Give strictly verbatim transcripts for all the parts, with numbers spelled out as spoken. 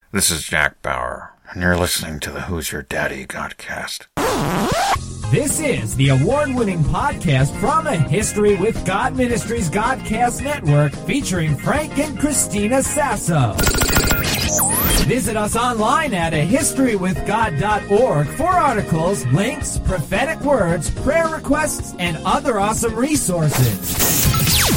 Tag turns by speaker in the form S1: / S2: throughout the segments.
S1: This is Jack Bauer, and you're listening to the Who's Your Daddy Godcast.
S2: This is the award-winning podcast from the History with God Ministries Godcast Network, featuring Frank and Christina Sasso. Visit us online at a history with god dot org for articles, links, prophetic words, prayer requests, and other awesome resources.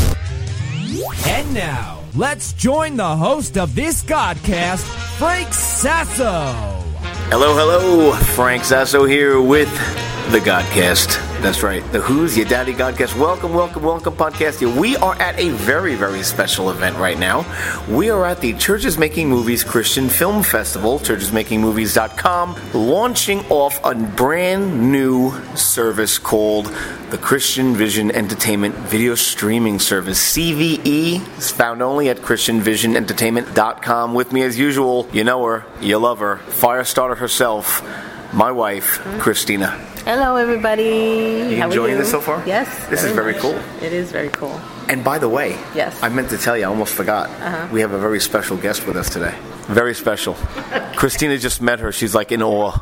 S2: And now, let's join the host of this Godcast, Frank Sasso.
S3: Hello, hello. Frank Sasso here with the Godcast. That's right. The Who's Your Daddy Godcast. Welcome, welcome, welcome, podcast here. We are at a very, very special event right now. We are at the Churches Making Movies Christian Film Festival, churches making movies dot com, launching off a brand new service called the Christian Vision Entertainment Video Streaming Service. C V E is found only at christian vision entertainment dot com. With me as usual, you know her, you love her, fire starter herself, my wife, Christina.
S4: Hello, everybody.
S3: You
S4: How
S3: enjoying
S4: are you?
S3: this so far?
S4: Yes.
S3: This is very
S4: much.
S3: cool.
S4: It is very cool.
S3: And by the way,
S4: Yes.
S3: I meant to tell you, I almost forgot.
S4: Uh-huh.
S3: We have a very special guest with us today. Very special. Christina just met her. She's like in awe.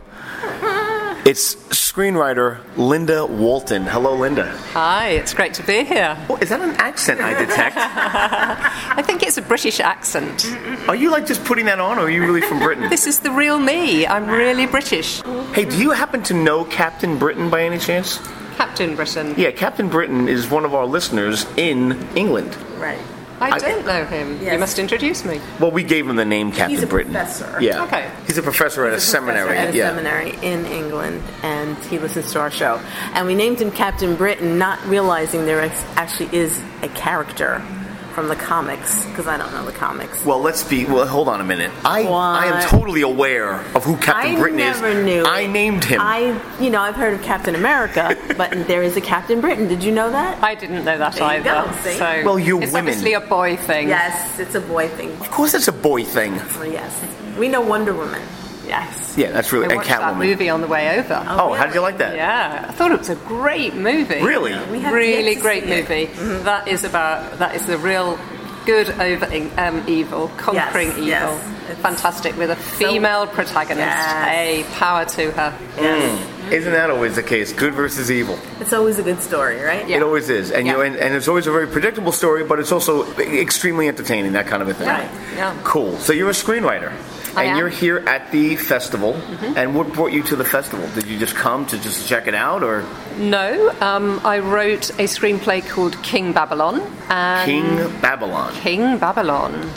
S3: It's screenwriter Linda Walton. Hello, Linda.
S5: Hi, it's great to be here.
S3: Oh, is that an accent I detect?
S5: I think it's a British accent.
S3: Are you like just putting that on, or are you really from Britain?
S5: This is the real me. I'm really British.
S3: Hey, do you happen to know Captain Britain by any chance?
S5: Captain Britain.
S3: Yeah, Captain Britain is one of our listeners in England.
S4: Right.
S5: I
S3: I-
S5: don't know him.
S4: Yes.
S5: You must introduce me.
S3: Well, we gave him the name Captain
S4: He's a
S3: Britain.
S4: professor.
S3: Yeah.
S5: Okay.
S3: He's a professor at a
S4: He's a
S3: seminary.
S4: professor at a
S3: yeah.
S4: seminary in England, and he listens to our show. And we named him Captain Britain, not realizing there ex- actually is a character from the comics, because I don't know the comics.
S3: Well, let's be. Well, hold on a minute. I I am
S4: What?
S3: totally aware of who Captain
S4: I
S3: Britain
S4: never
S3: is.
S4: knew.
S3: I named him.
S4: I, you know, I've heard of Captain America, but there is a Captain Britain. Did you know that?
S5: I didn't know that
S4: There you
S5: either.
S4: go, see?
S5: So
S3: Well, you
S5: it's
S3: women-
S5: obviously a boy thing.
S4: Yes, it's a boy thing.
S3: Of course, it's a boy thing.
S4: Well, yes, we know Wonder Woman.
S5: Yes.
S3: Yeah, that's really
S5: I
S3: and
S5: watched that
S3: Catwoman.
S5: movie on the way over.
S3: Oh, how did you like that?
S5: Yeah, I thought it was a great movie.
S3: Really?
S4: We have
S5: really
S4: yet to
S5: great
S4: see it.
S5: movie. That is about that is the real good over um, evil, conquering
S4: Yes,
S5: evil.
S4: yes. It's
S5: Fantastic with a female protagonist.
S4: Yes.
S5: Hey, power to her.
S4: Yes.
S3: Isn't that always the case? Good versus evil.
S4: It's always a good story, right?
S3: It always is, and you know,
S5: Yeah.
S3: and, and it's always a very predictable story, but it's also extremely entertaining. That kind of a thing.
S5: Right. Yeah.
S3: Cool. So you're a screenwriter,
S5: I
S3: and
S5: am.
S3: you're here at the festival. And what brought you to the festival? Did you just come to just check it out, or
S5: No, um, I wrote a screenplay called King Babylon. And
S3: King Babylon?
S5: King Babylon.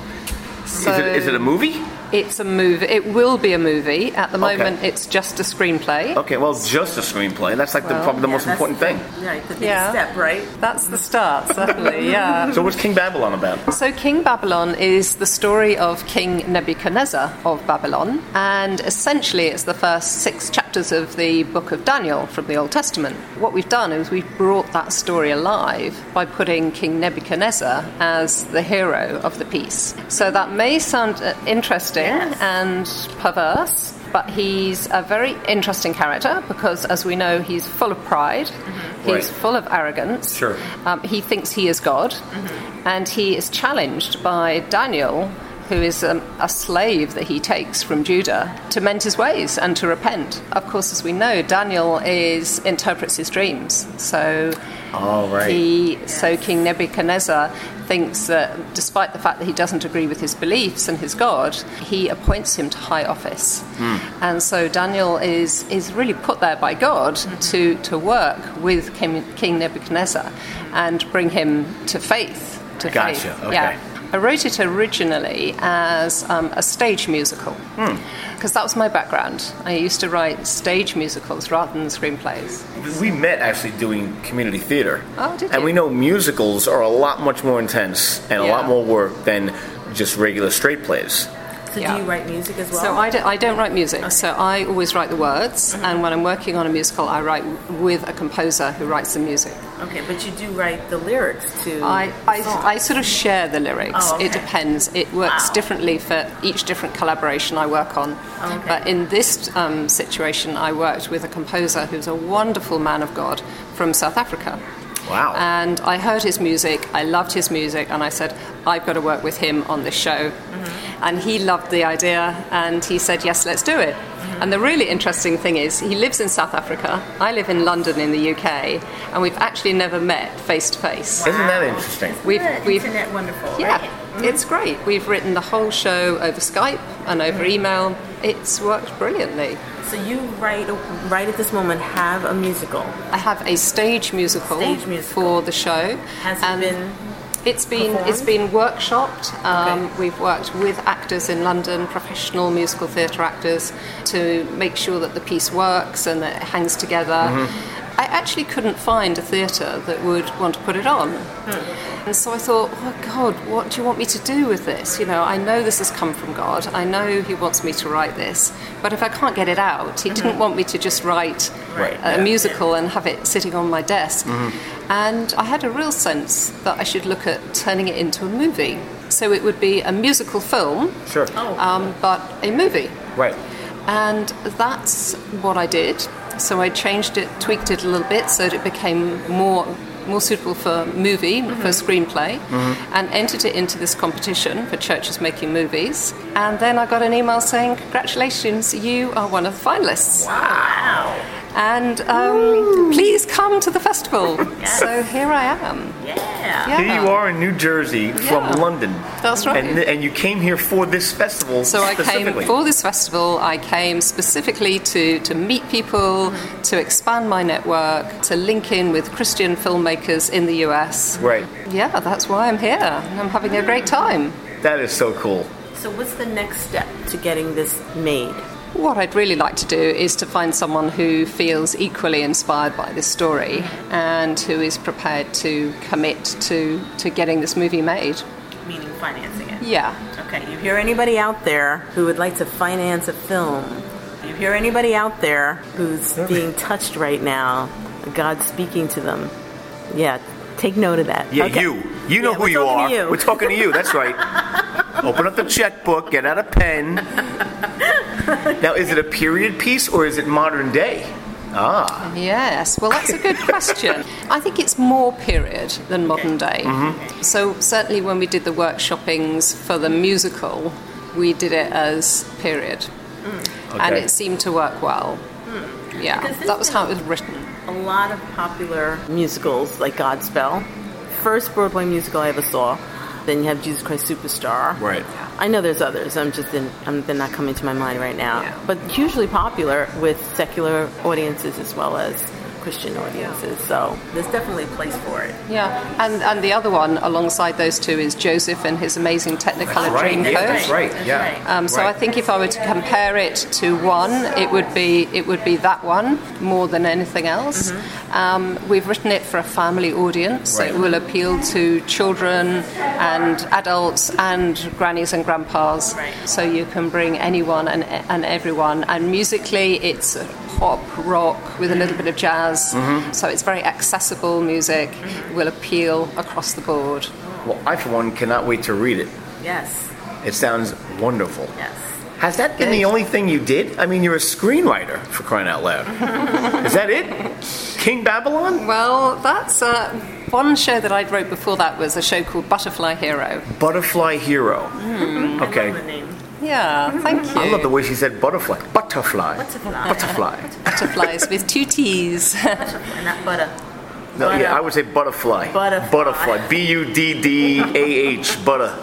S5: So
S3: is it is it a movie?
S5: It's a movie. It will be a movie. At the
S3: Okay.
S5: moment, it's just a screenplay.
S3: Okay, well, just a screenplay. That's like the,
S5: Well,
S3: probably the
S4: Yeah,
S3: most
S4: that's
S3: important
S4: the-
S3: thing.
S4: Right, the big
S5: Yeah.
S4: step, right?
S5: That's the start, certainly, yeah.
S3: So what's King Babylon about?
S5: So King Babylon is the story of King Nebuchadnezzar of Babylon, and essentially it's the first six chapters of the book of Daniel from the Old Testament. What we've done is we've brought that story alive by putting King Nebuchadnezzar as the hero of the piece. So that may sound uh, interesting
S4: Yes.
S5: and perverse, but he's a very interesting character because, as we know, he's full of pride, he's
S3: Right.
S5: full of arrogance,
S3: Sure.
S5: um, he thinks he is God, and he is challenged by Daniel, who is um, a slave that he takes from Judah, to mend his ways and to repent. Of course, as we know, Daniel is interprets his dreams, so
S3: All right.
S5: he, so King Nebuchadnezzar thinks that despite the fact that he doesn't agree with his beliefs and his God, he appoints him to high office. And so Daniel is, is really put there by God to, to work with King, King Nebuchadnezzar and bring him to faith. To
S3: Gotcha,
S5: faith.
S3: okay.
S5: Yeah. I wrote it originally as um, a stage musical because that was my background. I used to write stage musicals rather than screenplays.
S3: We met actually doing community theater.
S5: Oh, did
S3: And
S5: you?
S3: we know musicals are a lot much more intense and a
S5: Yeah.
S3: lot more work than just regular straight plays.
S4: So
S5: Yeah.
S4: do you write music as well?
S5: So I don't, I don't write music, so I always write the words, and when I'm working on a musical, I write with a composer who writes the music.
S4: Okay, but you do write the lyrics to
S5: I,
S4: the songs.
S5: I, I sort of share the lyrics.
S4: Oh, okay.
S5: It depends. It works
S4: Wow.
S5: differently for each different collaboration I work on.
S4: Okay.
S5: But in this um, situation, I worked with a composer who's a wonderful man of God from South Africa.
S3: Wow.
S5: And I heard his music, I loved his music, and I said, I've got to work with him on this show. Mm-hmm. And he loved the idea, and he said, yes, let's do it. Mm-hmm. And the really interesting thing is, he lives in South Africa, I live in London in the U K, and we've actually never met face to face.
S3: Isn't that interesting?
S5: We've,
S4: Yeah,
S5: we've,
S4: internet wonderful.
S5: yeah,
S4: right?
S5: it's great. We've written the whole show over Skype and over email. It's worked brilliantly.
S4: So you right right at this moment have a musical.
S5: I have a stage musical,
S4: Stage musical.
S5: for the show.
S4: Has it
S5: and
S4: been
S5: It's been
S4: performed?
S5: it's been workshopped. Um,
S4: Okay.
S5: We've worked with actors in London, professional musical theatre actors, to make sure that the piece works and that it hangs together.
S3: Mm-hmm.
S5: I actually couldn't find a theatre that would want to put it on. Hmm. And so I thought, oh God, what do you want me to do with this? You know, I know this has come from God. I know He wants me to write this. But if I can't get it out, He didn't want me to just write
S3: Right,
S5: a
S3: yeah.
S5: musical and have it sitting on my desk. Mm-hmm. And I had a real sense that I should look at turning it into a movie. So it would be a musical film,
S3: Sure.
S5: um, but a movie.
S3: Right.
S5: And that's what I did. So I changed it, tweaked it a little bit so that it became more more suitable for movie, mm-hmm. for screenplay, mm-hmm. and entered it into this competition for churches making movies. And then I got an email saying, congratulations, you are one of the finalists.
S4: Wow.
S5: And um, please come to the festival.
S4: Yes.
S5: So here I am.
S4: Yeah.
S5: Yeah.
S3: Here you are in New Jersey from
S5: Yeah.
S3: London.
S5: That's right.
S3: And, and you came here for this festival
S5: So I
S3: specifically.
S5: came for this festival. I came specifically to, to meet people, mm-hmm. to expand my network, to link in with Christian filmmakers in the U S.
S3: Right.
S5: Yeah, that's why I'm here. And I'm having a great time.
S3: That is so cool.
S4: So what's the next step to getting this made?
S5: What I'd really like to do is to find someone who feels equally inspired by this story and who is prepared to commit to, to getting this movie made.
S4: Meaning financing it.
S5: Yeah.
S4: Okay, you hear anybody out there who would like to finance a film? You hear anybody out there who's being touched right now? God's speaking to them. Yeah, take note of that.
S3: Yeah,
S4: Okay.
S3: you. You know
S4: Yeah,
S3: who
S4: we're
S3: you
S4: talking
S3: are.
S4: to you.
S3: We're talking to you. That's right. Open up the checkbook. Get out a pen. Now, is it a period piece or is it modern day? Ah.
S5: Yes, well, that's a good question. I think it's more period than modern day.
S3: Mm-hmm.
S5: So certainly when we did the workshoppings for the musical, we did it as period.
S4: Mm.
S5: And
S3: Okay.
S5: it seemed to work well.
S4: Mm.
S5: Yeah,
S4: Because this
S5: that was
S4: is-
S5: how it was written.
S4: A lot of popular musicals like Godspell, first Broadway musical I ever saw. Then you have Jesus Christ Superstar.
S3: Right.
S4: I know there's others. I'm just in, I'm, they're not coming to my mind right now.
S5: Yeah.
S4: But hugely popular with secular audiences as well as Christian audiences. So there's definitely a place for it.
S5: Yeah, and and the other one alongside those two is Joseph and his amazing Technicolor
S3: That's right.
S5: Dreamcoat.
S3: Yeah, that's right.
S4: That's
S3: Yeah.
S4: right.
S5: Um, so
S3: Right.
S5: I think if I were to compare it to one, it would be it would be that one more than anything else.
S4: Mm-hmm.
S5: Um, we've written it for a family audience, so
S3: Right.
S5: it will appeal to children and adults and grannies and grandpas.
S4: Right.
S5: So you can bring anyone and and everyone. And musically, it's pop rock with a little bit of jazz.
S3: Mm-hmm.
S5: So it's very accessible music. It will appeal across the board.
S3: Well, I, for one, cannot wait to read it.
S4: Yes.
S3: It sounds wonderful.
S4: Yes.
S3: Has that been the only thing you did? I mean, you're a screenwriter, for crying out loud. Is that it? King Babylon?
S5: Well, that's uh, one show that I wrote before that was a show called Butterfly Hero.
S3: Butterfly Hero.
S4: I
S3: Okay.
S4: love the name.
S5: Yeah, thank you.
S3: I love the way she said butterfly. Butterfly.
S4: Butterfly.
S3: Butterfly.
S5: Butterflies with two T's.
S4: And not butter.
S3: No,
S4: Butter.
S3: yeah, I would say butterfly.
S4: Butterfly.
S3: Butterfly. B U D D A H. Butter.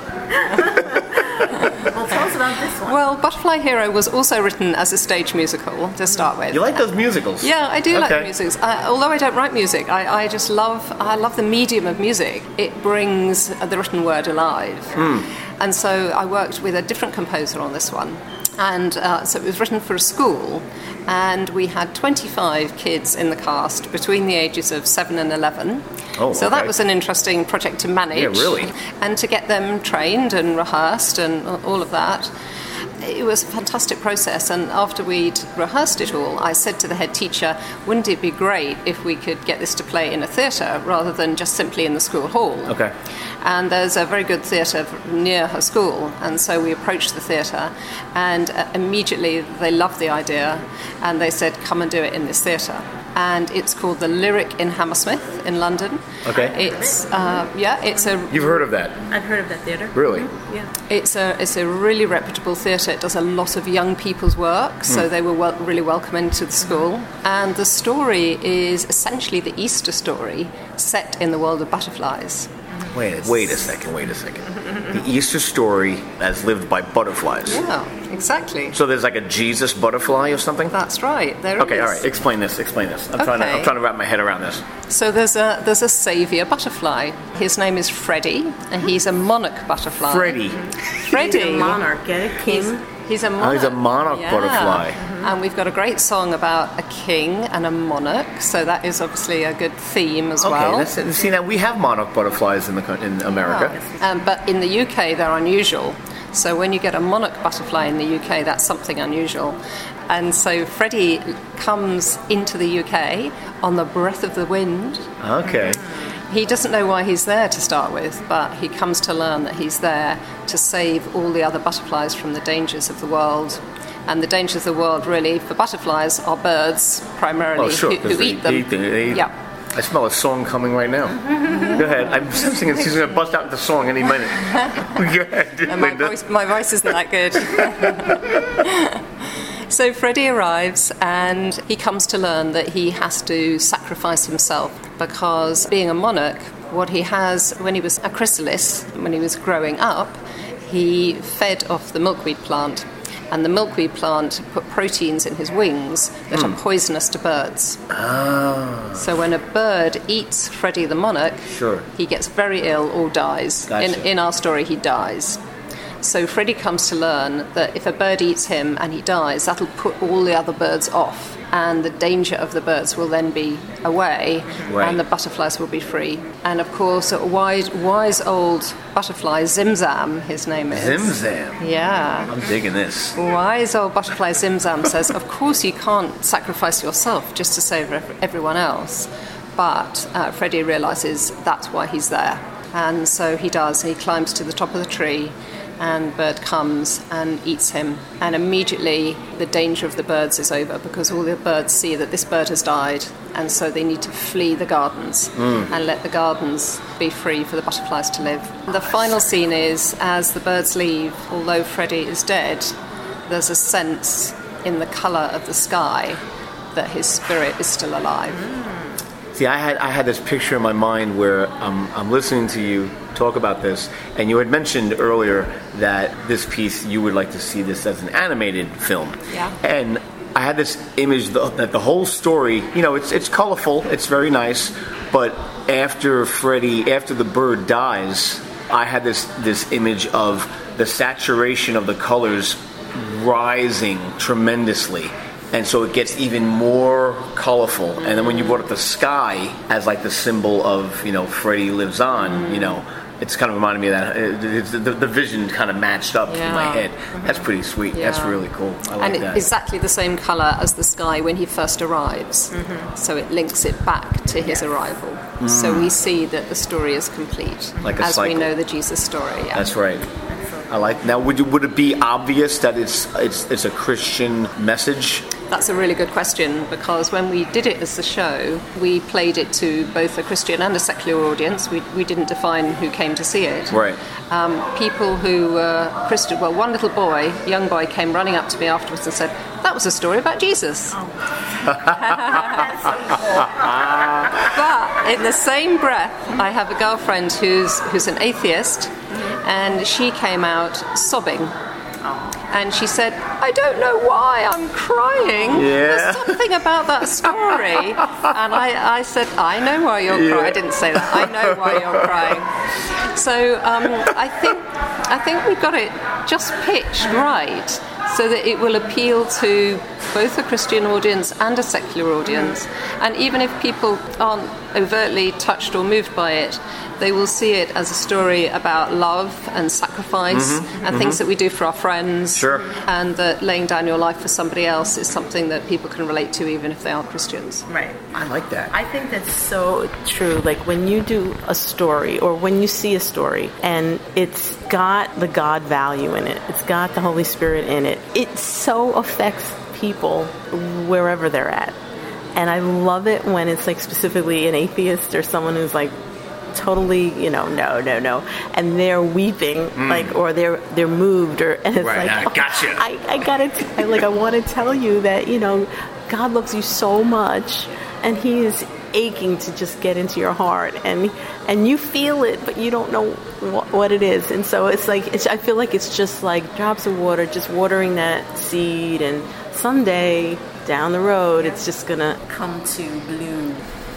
S4: Well, tell us about this one.
S5: Well, Butterfly Hero was also written as a stage musical to start with.
S3: You like those musicals?
S5: Yeah, I do like
S3: Okay.
S5: music. I, although I don't write music, I, I just love I love the medium of music. It brings the written word alive.
S3: Hmm.
S5: And so I worked with a different composer on this one. And uh, so it was written for a school, and we had twenty-five kids in the cast between the ages of seven and eleven.
S3: Oh,
S5: so that
S3: okay.
S5: was an interesting project to manage.
S3: Yeah, really.
S5: And to get them trained and rehearsed and all of that. It was a fantastic process, and after we'd rehearsed it all, I said to the head teacher, wouldn't it be great if we could get this to play in a theatre rather than just simply in the school hall?
S3: Okay.
S5: And there's a very good theatre near her school, and so we approached the theatre, and uh, immediately they loved the idea, and they said, come and do it in this theatre. and it's called the Lyric in Hammersmith in London.
S3: Okay.
S5: It's uh, yeah, it's a
S3: You've heard of that?
S4: I've heard of that theater.
S3: Really?
S4: Yeah.
S5: It's a it's a really reputable theatre. It does a lot of young people's work, so
S3: Mm.
S5: they were wel- really welcome into the school. And the story is essentially the Easter story set in the world of butterflies.
S3: Wait, wait a second, wait a second. The Easter story as lived by butterflies.
S5: Yeah, exactly.
S3: So there's like a Jesus butterfly or something?
S5: That's right. There
S3: Okay,
S5: is.
S3: all right. Explain this. Explain this. I'm trying to.
S5: Okay.
S3: I'm trying to wrap my head around this.
S5: So there's a there's a saviour butterfly. His name is Freddie, and he's a monarch butterfly.
S3: Freddie.
S5: Freddie.
S4: He's a monarch, get it? King.
S5: He's, he's a monarch.
S3: Oh, he's a monarch
S5: Yeah.
S3: butterfly.
S5: And we've got a great song about a king and a monarch, so that is obviously a good theme as
S3: Okay.
S5: well.
S3: That's it. See, now we have monarch butterflies in the coun- in America.
S5: Um, but in the U K, they're unusual. So when you get a monarch butterfly in the U K, that's something unusual. And so Freddie comes into the U K on the breath of the wind.
S3: Okay.
S5: He doesn't know why he's there to start with, but he comes to learn that he's there to save all the other butterflies from the dangers of the world. And the dangers of the world, really, for butterflies, are birds, primarily,
S3: Oh, sure.
S5: who,
S3: 'cause
S5: who
S3: they
S5: eat them.
S3: Eat them. They eat
S5: Yeah.
S3: I smell a song coming right now. Go ahead. I'm sensing she's going to bust out the song any minute. Go ahead,
S5: And my
S3: Linda.
S5: voice, my voice isn't that good. So Freddie arrives and he comes to learn that he has to sacrifice himself because being a monarch, what he has, when he was a chrysalis, when he was growing up, he fed off the milkweed plant. And the milkweed plant put proteins in his wings that are poisonous to birds.
S3: Ah,
S5: So when a bird eats Freddie the monarch,
S3: Sure.
S5: he gets very ill or dies.
S3: Gotcha.
S5: In, in our story, he dies. So Freddie comes to learn that if a bird eats him and he dies, that'll put all the other birds off. And the danger of the birds will then be away,
S3: Right.
S5: and the butterflies will be free. And of course, a wise, wise old butterfly, Zimzam, his name is.
S3: Zimzam.
S5: Yeah.
S3: I'm digging this.
S5: Wise old butterfly Zimzam says, of course you can't sacrifice yourself just to save ev- everyone else. But uh, Freddie realises that's why he's there. And so he does. He climbs to the top of the tree, and bird comes and eats him. And immediately the danger of the birds is over because all the birds see that this bird has died, and so they need to flee the gardens and let the gardens be free for the butterflies to live. The final scene is as the birds leave, although Freddie is dead, there's a sense in the colour of the sky that his spirit is still alive.
S3: See, I had I had this picture in my mind where um, I'm listening to you talk about this, and you had mentioned earlier that this piece, you would like to see this as an animated film.
S5: Yeah.
S3: And I had this image th- that the whole story, you know, it's it's colorful, it's very nice, but after Freddie, after the bird dies, I had this this image of the saturation of the colors rising tremendously. And so it gets even more colorful. And then when you brought up the sky as like the symbol of, you know, Freddie lives on, you know, it's kind of reminded me of that. It, it's, the, the vision kind of matched up in my
S5: Yeah.
S3: head. That's pretty sweet.
S5: Yeah.
S3: That's really cool. I like
S5: And it,
S3: that.
S5: exactly the same colour as the sky when he first arrives. So it links it back to his arrival. So we see that the story is complete,
S3: Like a
S5: as we
S3: cycle.
S5: know the Jesus story. Yeah.
S3: That's right. I like. Now, would you, would it be obvious that it's it's it's a Christian message?
S5: That's a really good question because when we did it as a show, we played it to both a Christian and a secular audience. We, we didn't define who came to see it.
S3: Right.
S5: Um, people who were Christian, well, one little boy, young boy, came running up to me afterwards and said, that was a story about Jesus. But in the same breath, I have a girlfriend who's who's an atheist, and she came out sobbing. And she said, I don't know why I'm crying.
S3: Yeah.
S5: There's something about that story. And I, I said, I know why you're
S3: Yeah.
S5: crying. I didn't say that. I know why you're crying. So um, I think I think we've got it just pitched right so that it will appeal to both a Christian audience and a secular audience. And even if people aren't overtly touched or moved by it, they will see it as a story about love and sacrifice
S3: Mm-hmm,
S5: and things that we do for our friends.
S3: Sure.
S5: And that laying down your life for somebody else is something that people can relate to even if they aren't Christians.
S4: Right.
S3: I like that.
S4: I think that's so true. Like when you do a story or when you see a story and it's got the God value in it, it's got the Holy Spirit in it, it so affects people wherever they're at. And I love it when it's like specifically an atheist or someone who's like totally, you know, no, no, no, and they're weeping, mm. like, or they're they're moved, or and it's
S3: right,
S4: like,
S3: I gotcha.
S4: Oh, I, I gotta, t- I, like, I want to tell you that, you know, God loves you so much, and He is aching to just get into your heart, and and you feel it, but you don't know wh- what it is, and so it's like, it's, I feel like it's just like drops of water, just watering that seed, and someday down the road, it's just gonna come to bloom.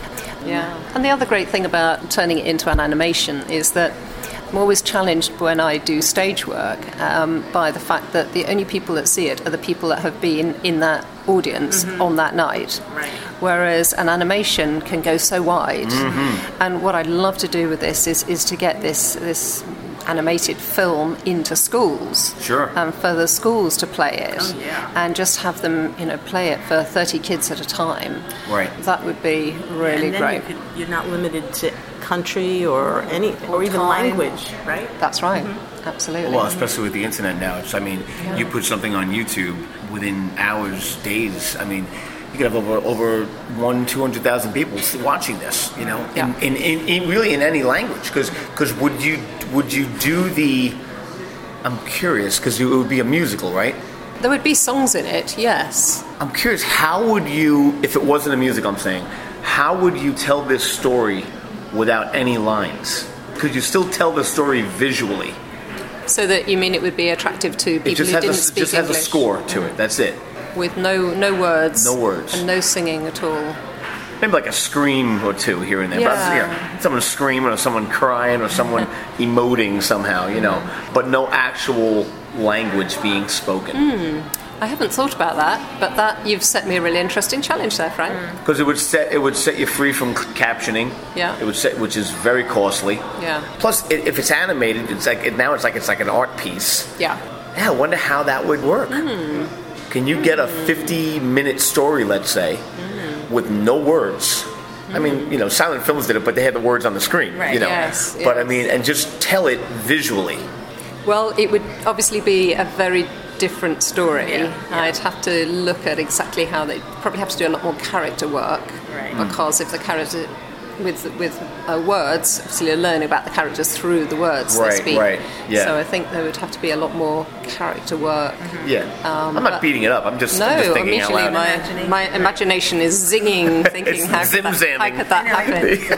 S5: Yeah. And the other great thing about turning it into an animation is that I'm always challenged when I do stage work um, by the fact that the only people that see it are the people that have been in that audience mm-hmm. on that night.
S4: Right.
S5: Whereas an animation can go so wide.
S3: Mm-hmm.
S5: And what I'd love to do with this is, is to get this this animated film into schools.
S3: Sure.
S5: And for the schools to play it.
S4: Oh, yeah.
S5: And just have them, you know, play it for thirty kids at a time.
S3: Right.
S5: That would be really
S4: and then
S5: great.
S4: You could, you're not limited to country or anything, or,
S5: Or
S4: even
S5: time.
S4: language, right?
S5: That's right.
S4: Mm-hmm.
S5: Absolutely.
S3: Well, especially with the internet now. It's, I mean,
S5: Yeah.
S3: you put something on YouTube within hours, days. I mean, you could have over over one, two hundred thousand people watching this. You know,
S5: Yeah.
S3: in, in, in, in really in any language. Because because would you would you do the? I'm curious because it would be a musical, right?
S5: There would be songs in it, yes.
S3: I'm curious. How would you, if it wasn't a musical, I'm saying, how would you tell this story without any lines? Could you still tell the story visually?
S5: So that you mean it would be attractive to people
S3: It just
S5: who
S3: has
S5: didn't
S3: a,
S5: speak
S3: just has
S5: English?
S3: a score to it. That's it.
S5: With no no words.
S3: No words.
S5: And no singing at all.
S3: Maybe like a scream or two here and there. But,
S5: Yeah.
S3: yeah, someone screaming or someone crying or someone emoting somehow, you know. But no actual language being spoken.
S5: Mm. I haven't thought about that, but that you've set me a really interesting challenge there, Frank.
S3: Because it would set it would set you free from c- captioning.
S5: Yeah.
S3: It would set, which is very costly.
S5: Yeah.
S3: Plus, it, if it's animated, it's like it, now it's like it's like an art piece.
S5: Yeah.
S3: Yeah, I wonder how that would work.
S5: Mm.
S3: Can you get a fifty-minute story, let's say,
S5: Mm.
S3: with no words? I mean, you know, silent films did it, but they had the words on the screen.
S4: Right.
S3: You know,
S5: Yes,
S3: but I
S5: yes.
S3: mean, and just tell it visually.
S5: Well, it would obviously be a very different story.
S4: Yeah, yeah.
S5: I'd have to look at exactly how they probably have to do a lot more character work.
S4: Right.
S5: Because if the character with with uh, words, obviously you're learning about the characters through the words
S3: Right,
S5: they speak.
S3: right, yeah.
S5: So I think there would have to be a lot more character work.
S3: Yeah,
S5: Um,
S3: I'm not
S5: but-
S3: beating it up. I'm just,
S5: No,
S3: I'm just thinking out
S5: immediately
S3: loud.
S5: my
S4: Imagination.
S5: my imagination is zinging, thinking
S3: It's
S5: how could, that,
S3: zim-zamming.
S5: how could that happen?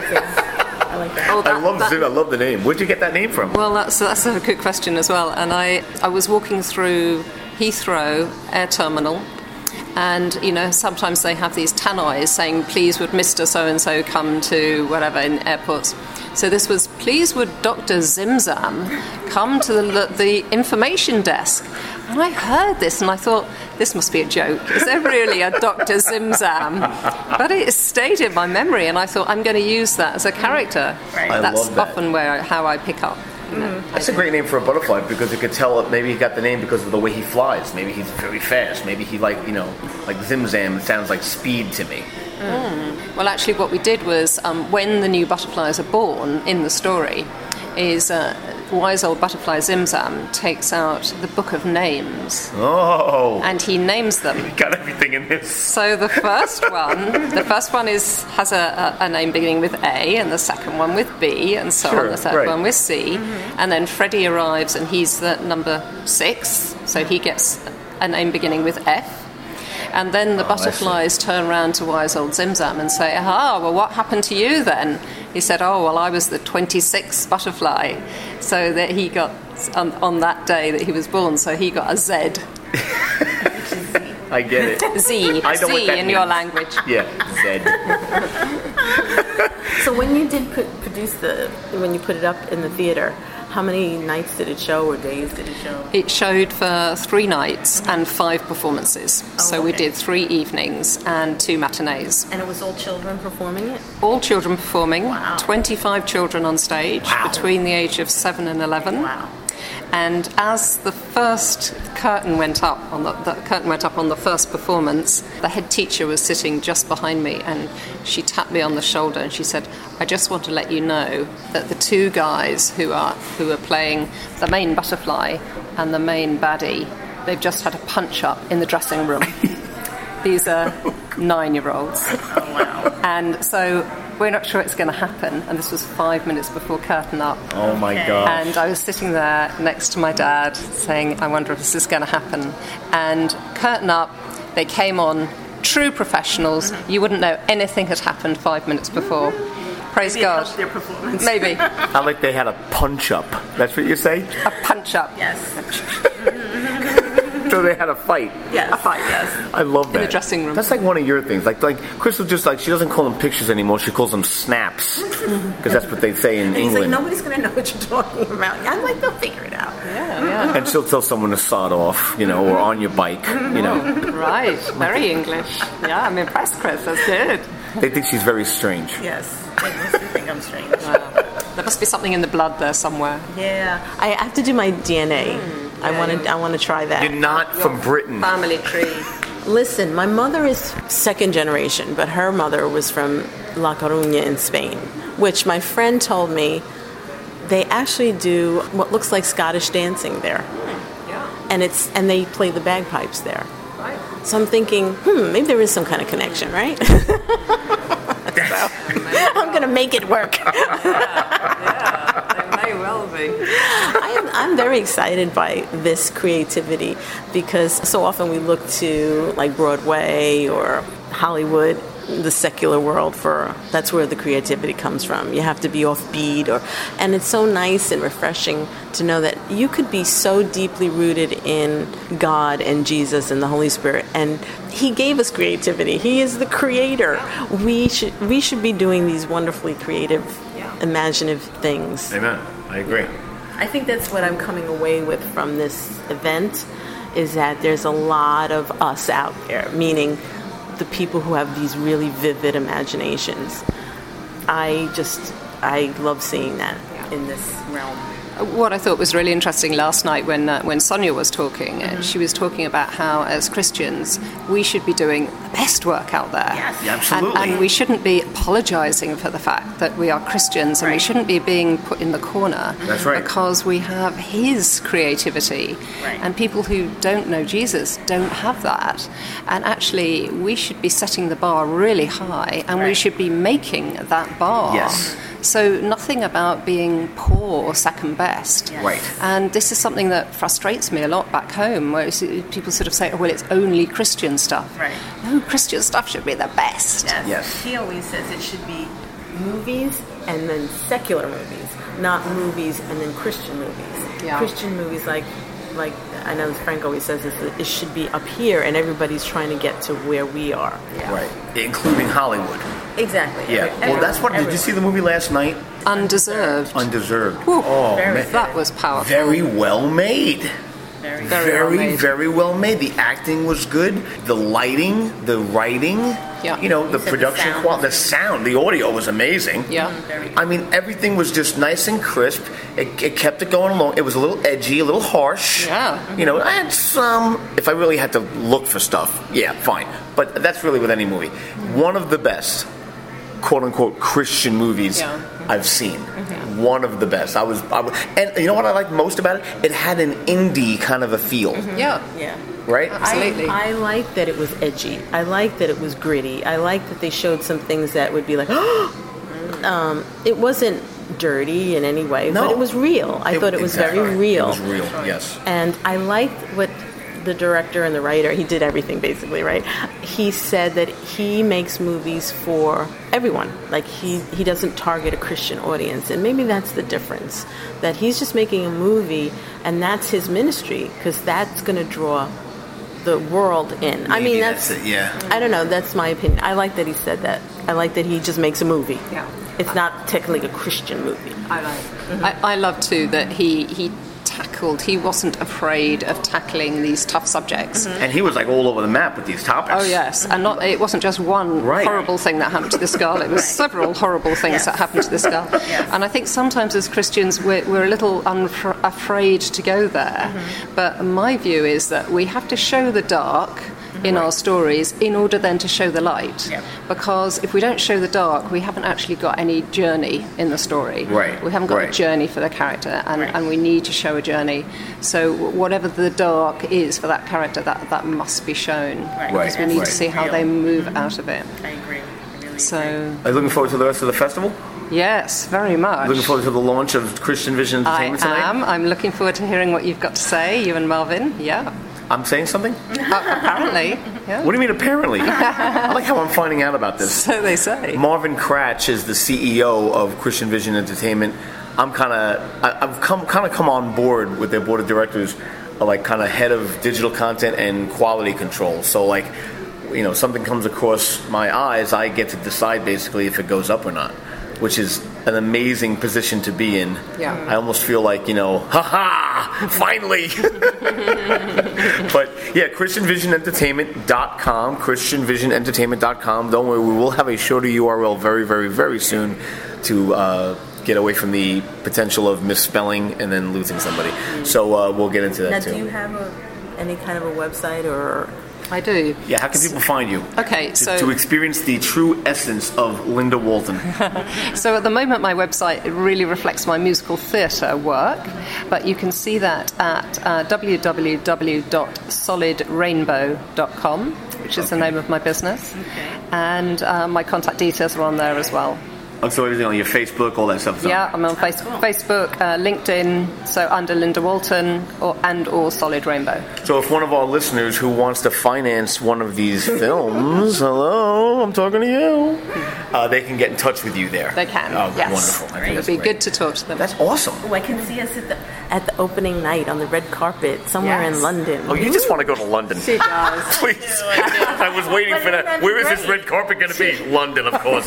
S4: I like that.
S5: Oh,
S3: I
S5: that-
S3: love
S5: that-
S3: Zim. I love the name. Where'd you get that name from?
S5: Well, that's that's a good question as well. And I, I was walking through Heathrow Air Terminal, and you know sometimes they have these tannoys saying, "Please would Mister So and So come to whatever in airports." So this was, "Please would Doctor Zimzam come to the the information desk." And I heard this and I thought, this must be a joke. Is there really a Doctor Zimzam? But it stayed in my memory, and I thought I'm going to use that as a character.
S4: Right.
S3: I
S5: That's
S3: love that.
S5: often where how I pick up. You know,
S3: That's a great name for a butterfly because you could tell that maybe he got the name because of the way he flies. Maybe he's very fast. Maybe he like, you know, like Zimzam sounds like speed to me.
S5: Well, actually, what we did was um, when the new butterflies are born in the story, is uh, wise old butterfly Zimzam takes out the book of names
S3: Oh,
S5: and he names them.
S3: got everything in this.
S5: So the first one, the first one is has a, a, a name beginning with A, and the second one with B, and so
S3: Sure,
S5: on. The third
S3: right.
S5: one with C, and then Freddie arrives, and he's the number six, so he gets a name beginning with F. And then the
S3: Oh, I see.
S5: butterflies turn round to wise old Zimzam and say, "Ah, well, what happened to you then?" He said, "Oh, well, I was the twenty-sixth butterfly." So that he got, on, on that day that he was born, so he got a Z.
S3: I get it.
S5: Z,
S3: I know what
S5: Z
S3: that
S5: in your
S3: means.
S5: language.
S3: Yeah, Zed.
S4: So when you did put, produce the, when you put it up in the theater, how many nights did it show or days did it show?
S5: It showed for three nights and five performances.
S4: Oh,
S5: so we
S4: okay.
S5: did three evenings and two matinees.
S4: And it was all children performing it?
S5: All children performing,
S4: Wow.
S5: twenty-five children on stage
S3: Wow.
S5: between the age of seven and eleven.
S4: Wow.
S5: And as the first curtain went up on the, the curtain went up on the first performance, the head teacher was sitting just behind me, and she tapped me on the shoulder and she said, "I just want to let you know that the two guys who are who are playing the main butterfly and the main baddie, they've just had a punch up in the dressing room. These are nine-year-olds.
S4: Oh, wow.
S5: And so we're not sure it's going to happen. And this was five minutes before curtain up.
S3: Oh, my
S4: Okay.
S3: God.
S5: And I was sitting there next to my dad saying, I wonder if this is going to happen. And curtain up, they came on, true professionals. You wouldn't know anything had happened five minutes before. Praise
S4: Maybe it
S5: God.
S4: helped their performance.
S5: Maybe.
S3: I like they had a punch-up. That's what you say?
S5: A punch-up.
S4: Yes.
S3: So they had a fight.
S4: Yes. A fight, yes.
S3: I love that.
S5: the dressing room.
S3: That's like one of your things. Like, like Crystal just like, she doesn't call them pictures anymore. She calls them snaps. Because that's what they say in
S4: And he's like,
S3: England.
S4: nobody's going to know what you're talking about. I'm like, they'll figure it out.
S5: Yeah, yeah.
S3: And she'll tell someone to sod off, you know, or on your bike, you know.
S5: Right. Very English. Yeah, I'm impressed, Chris. That's good.
S3: They think she's very strange.
S4: Yes. They mostly think I'm strange.
S5: There must be something in the blood there somewhere.
S4: Yeah. I have to do my D N A. I want to. I want to try that.
S3: You're not from Britain.
S5: Family tree.
S4: Listen, my mother is second generation, but her mother was from La Coruña in Spain, which my friend told me they actually do what looks like Scottish dancing there,
S5: Yeah.
S4: and it's and they play the bagpipes there.
S5: Right.
S4: So I'm thinking, hmm, maybe there is some kind of connection, right? So, I'm gonna make it work.
S5: Yeah, they may well be.
S4: I'm, I'm very excited by this creativity because so often we look to like Broadway or Hollywood, the secular world, for that's where the creativity comes from. You have to be offbeat, or and it's so nice and refreshing to know that you could be so deeply rooted in God and Jesus and the Holy Spirit, and He gave us creativity. He is the creator. We should we should be doing these wonderfully creative, imaginative things.
S3: Amen. I agree.
S4: I think that's what I'm coming away with from this event, is that there's a lot of us out there, meaning the people who have these really vivid imaginations. I just, I love seeing that in this realm.
S5: What I thought was really interesting last night when uh, when Sonia was talking, mm-hmm. she was talking about how as Christians we should be doing the best work out there.
S4: Yes.
S3: Yeah, absolutely.
S5: And, and we shouldn't be apologising for the fact that we are Christians, and
S4: Right.
S5: we shouldn't be being put in the corner.
S3: That's right.
S5: Because we have His creativity,
S4: Right.
S5: and people who don't know Jesus don't have that. And actually, we should be setting the bar really high, and we
S4: Right.
S5: should be making that bar.
S3: Yes.
S5: So nothing about being poor or second best.
S4: Yes.
S3: Right.
S5: And this is something that frustrates me a lot back home, where it's- people sort of say, oh, well, it's only Christian stuff.
S4: Right.
S5: No, Christian stuff should be the best.
S4: Yes.
S3: Yes.
S4: He always says it should be movies and then secular movies, not movies and then Christian movies.
S5: Yeah.
S4: Christian movies, like, like I know Frank always says this, that it should be up here, and everybody's trying to get to where we are.
S3: Right. Including Hollywood.
S4: Exactly.
S3: Yeah.
S4: Every-
S3: Well, that's what. Did you
S4: every-
S3: see the movie last night?
S5: Undeserved.
S3: Undeserved.
S5: Whew.
S3: Oh,
S4: Very
S3: man.
S5: That was powerful.
S3: Very well made.
S4: Very,
S5: Very well
S3: Very,
S5: made.
S3: very well made. The acting was good. The lighting, the writing,
S5: Yeah.
S3: you know, the
S4: said the
S3: production
S4: sound.
S3: quality, the sound, the audio was amazing.
S5: Yeah.
S4: very
S3: I mean, everything was just nice and crisp. It, it kept it going along. It was a little edgy, a little harsh.
S5: Yeah.
S3: You know, I had some. If I really had to look for stuff, yeah, fine. But that's really with any movie. One of the best, quote unquote, Christian movies
S5: Yeah.
S3: I've seen. One of the best. I was, I was, and you know what I liked most about it? It had an indie kind of a feel,
S5: Yeah.
S4: Yeah.
S3: right?
S5: Absolutely.
S4: I, I like that it was edgy. I like that it was gritty. I like that they showed some things that would be like, um, it wasn't dirty in any way,
S3: No.
S4: but it was real. I thought it was
S3: exactly.
S4: very real.
S3: It was real. Yes.
S4: And I liked what the director and the writer, he did everything basically, right? He said that he makes movies for everyone. Like he, he doesn't target a Christian audience. And maybe that's the difference. That he's just making a movie and that's his ministry, because that's going to draw the world in. I
S3: Maybe
S4: mean, that's,
S3: that's it, yeah.
S4: I don't know. That's my opinion. I like that he said that. I like that he just makes a movie.
S5: Yeah.
S4: It's not technically a Christian movie.
S5: I like. I, I love too that he he tackled. He wasn't afraid of tackling these tough subjects.
S3: And he was like all over the map with these topics.
S5: Oh yes, and not it wasn't just one
S3: Right.
S5: horrible thing that happened to this girl. It was several horrible things
S4: Yes.
S5: that happened to this girl.
S4: Yes.
S5: And I think sometimes as Christians we're, we're a little unfra- afraid to go there. But my view is that we have to show the dark, in
S3: Right.
S5: our stories in order then to show the light.
S3: Yeah.
S5: Because if we don't show the dark, we haven't actually got any journey in the story.
S3: Right,
S5: We haven't got
S3: right.
S5: a journey for the character, and,
S4: Right.
S5: and we need to show a journey. So whatever the dark is for that character, that, that must be shown.
S4: Right.
S5: Because we need
S3: Right.
S5: to see how
S4: Real.
S5: they move out of it.
S4: I agree. I really agree.
S5: So,
S3: Are you looking forward to the rest of the festival?
S5: yes, very much.
S3: Looking forward to the launch of Christian Vision
S5: I
S3: Entertainment tonight?
S5: am. I'm looking forward to hearing what you've got to say, you and Marvin. Yeah.
S3: I'm saying something?
S5: Uh, apparently. Yeah.
S3: What do you mean apparently? I like how I'm finding out about this.
S5: So they say.
S3: Marvin Kratch is the C E O of Christian Vision Entertainment. I'm kind of, I've come kind of come on board with their board of directors, uh, like kind of head of digital content and quality control. So like, you know, something comes across my eyes, I get to decide basically if it goes up or not, which is an amazing position to be in.
S5: Yeah.
S3: I almost feel like, you know, ha ha, finally. But yeah, Christian Vision Entertainment dot com, Christian Vision Entertainment dot com. Don't worry, we will have a shorter U R L very, very, very soon to uh, get away from the potential of misspelling and then losing somebody. So uh, we'll get into that
S4: Now,
S3: too.
S4: do you have a, any kind of a website or?
S5: I do.
S3: Yeah, how can people find you?
S5: Okay,
S3: To,
S5: so
S3: to experience the true essence of Linda Walton.
S5: so at the moment my website really reflects my musical theatre work, but you can see that at uh, w w w dot solid rainbow dot com, which is the name of my business, and uh, my contact details are on there as well.
S3: Oh, so everything on your Facebook, all that stuff. is on.
S5: Yeah, I'm on face- Facebook, uh, LinkedIn, so under Linda Walton or and or Solid Rainbow.
S3: So if one of our listeners who wants to finance one of these films, hello, I'm talking to you, uh, they can get in touch with you there.
S5: They can.
S3: Oh,
S5: yes.
S3: wonderful. I think
S5: It would
S3: that's
S5: be
S3: great.
S5: good to talk to them.
S3: That's awesome.
S4: Oh, I can see us at the at the opening night on the red carpet somewhere
S5: Yes.
S4: in London.
S3: Oh, you just want to go to London.
S4: She does.
S3: Please. I was waiting for that. Where is this red carpet going to be? London, of course.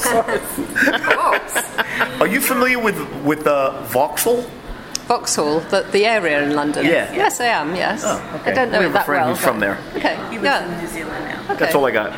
S3: Are you familiar with with uh, Vauxhall?
S5: Vauxhall, the, the area in London.
S3: Yeah.
S5: Yes, I am, yes.
S3: Oh, okay.
S5: I don't know
S3: We
S5: it
S3: have a
S5: that
S3: friend
S5: well.
S3: who's from
S5: but-
S3: there.
S5: Okay,
S4: He lives
S5: yeah.
S4: in New Zealand now.
S5: Okay.
S3: That's all I got.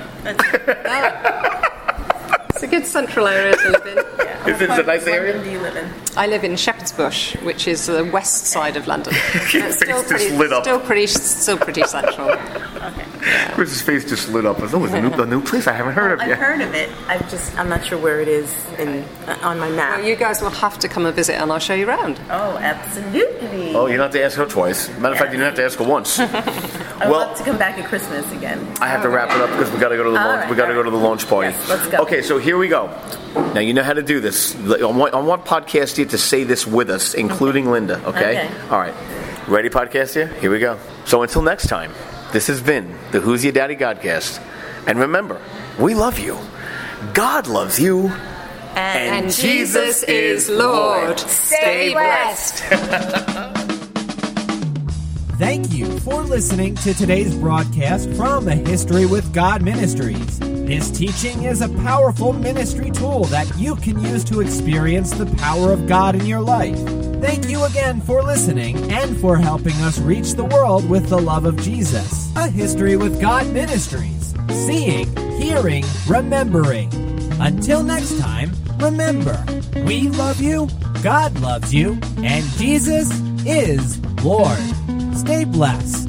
S5: It's a good central area to live in.
S3: Is it a nice
S4: What
S3: area?
S4: London do you live in?
S5: I live in Shepherd's Bush, which is the west side of London.
S3: Your
S5: It's
S3: face just lit up.
S5: Still pretty, still pretty central.
S3: Chris's face just lit up. Oh, it's a new, a new place I haven't heard of
S4: I've
S3: yet.
S4: heard of it. I've just I'm not sure where it is in uh, on my map.
S5: Well, you guys will have to come and visit, and I'll show you around.
S4: Oh, absolutely.
S3: Oh, you don't have to ask her twice. Matter of fact, you didn't have to ask her once.
S4: I would
S3: well-
S4: love to come back at Christmas again.
S3: I have to wrap it up because we got to go to the
S4: All
S3: launch.
S4: right,
S3: we got to
S4: all
S3: go to the launch party.
S4: Yes, let's go.
S3: Okay, so here we go. Now you know how to do this. On what, on what podcast you have to say this with us, including Linda. Okay.
S4: Okay.
S3: All right. Ready, podcast here? Here we go. So until next time, this has been the Who's Your Daddy Godcast, and remember, we love you. God loves you.
S4: And,
S5: And Jesus is Lord. Stay blessed.
S2: Thank you for listening to today's broadcast from the History with God Ministries. This teaching is a powerful ministry tool that you can use to experience the power of God in your life. Thank you again for listening and for helping us reach the world with the love of Jesus. A History with God Ministries. Seeing, hearing, remembering. Until next time, remember, we love you, God loves you, and Jesus is Lord. Stay blessed.